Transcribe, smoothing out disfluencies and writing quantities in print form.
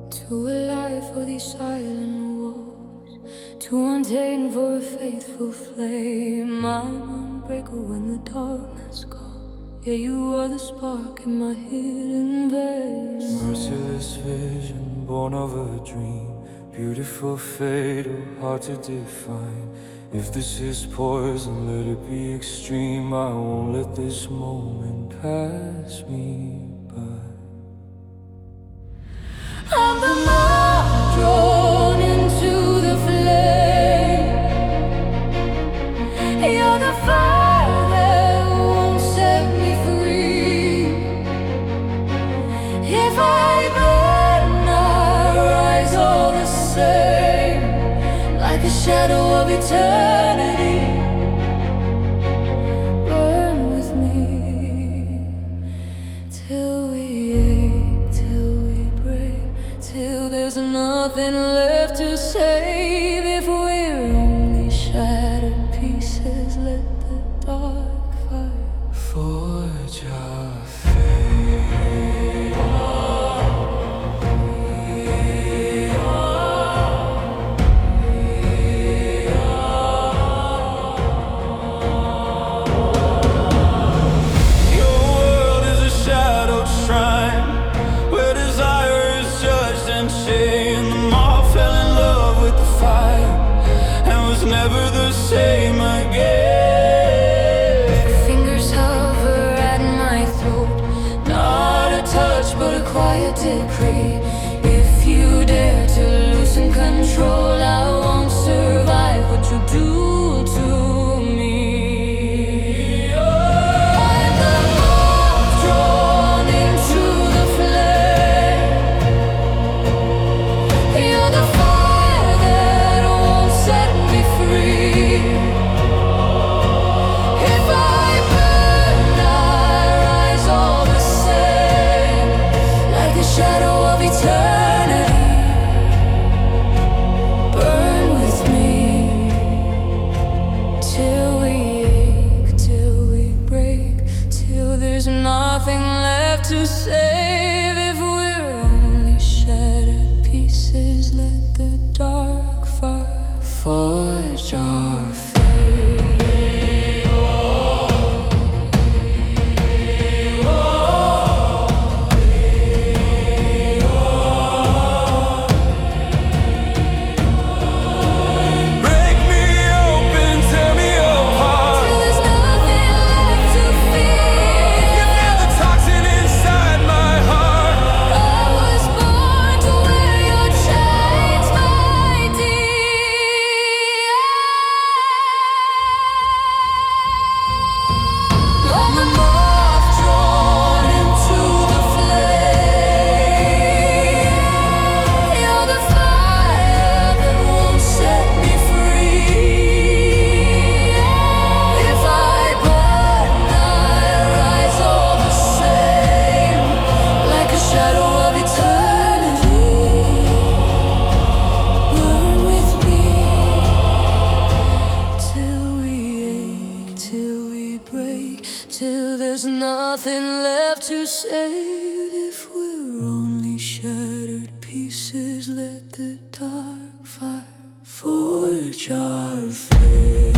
Too alive for these silent walls, too untamed for a faithful flame. I'm unbreakable when the darkness calls. Yeah, you are the spark in my hidden vein. Merciless vision, born of a dream. Beautiful, fatal, hard to define. If this is poison, let it be extreme. I won't let this moment pass me by. I'm the moth drawn into the flame. You're the fire that won't set me free. If I burn, I rise all the same, like a shadow of eternity. Burn with me till we ache, till we break, till there's nothing left to save. If we're only shattered pieces, let the dark fire Forge our fate. Your world is a shadowed shrine where desire is judged and chained. The moth fell in love with the fire and was never the same again. fingers hover at my throat, not a touch but a quiet decree. If you dare to loosen control, I won't survive what you do to me. I'm the moth drawn into the flame. You're the fire that won't set me free. If I burn, I rise all the same, like a shadow of eternity. Burn with me till we ache, till we break, till there's nothing left to save. If we're only shattered pieces, let the dark fire forge our fate. Break me open, tear me apart. Till there's nothing left to fear. You feel the toxin inside my heart. I was born to wear your chains, my dear. I'm a moth drawn into the flame. You're the fire that won't set me free. If I burn, I rise all the same, like a shadow of eternity. Burn with me till we ache, till we break, till there's nothing left to save. If we're only shattered pieces, let the dark fire forge our fate.